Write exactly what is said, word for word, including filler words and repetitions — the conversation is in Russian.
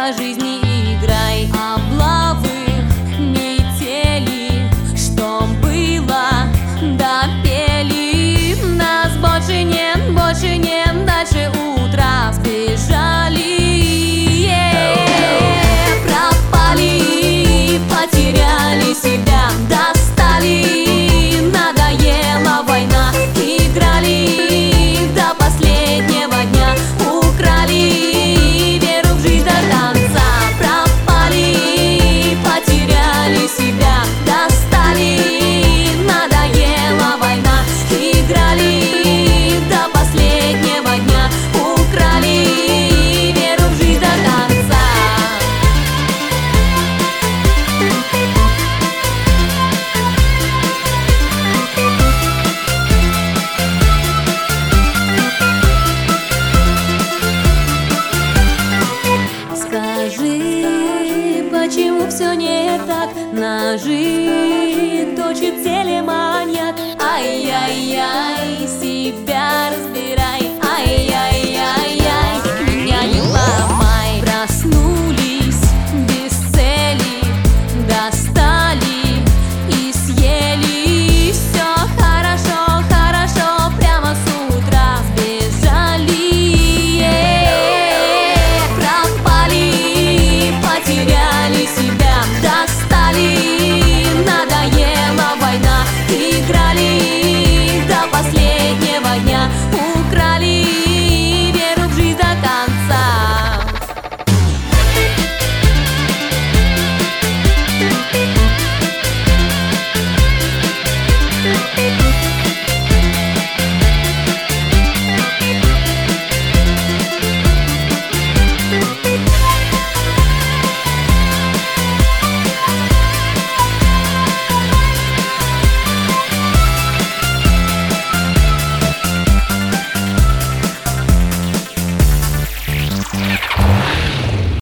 по жизни играй. Облавы, метели, что было, допели. Нас больше нет, больше нет, дальше утра сбежали. Пропали, потеряли себя, достали. Надоела война, играли до последнего дня. Украли веру в жизнь до конца. Пропали, потеряли себя, достали. Надоела война, играли до последнего дня. Украли веру в жизнь до конца. Скажи, почему все не так? Ножи точит телеманьяк. Ай-яй-яй,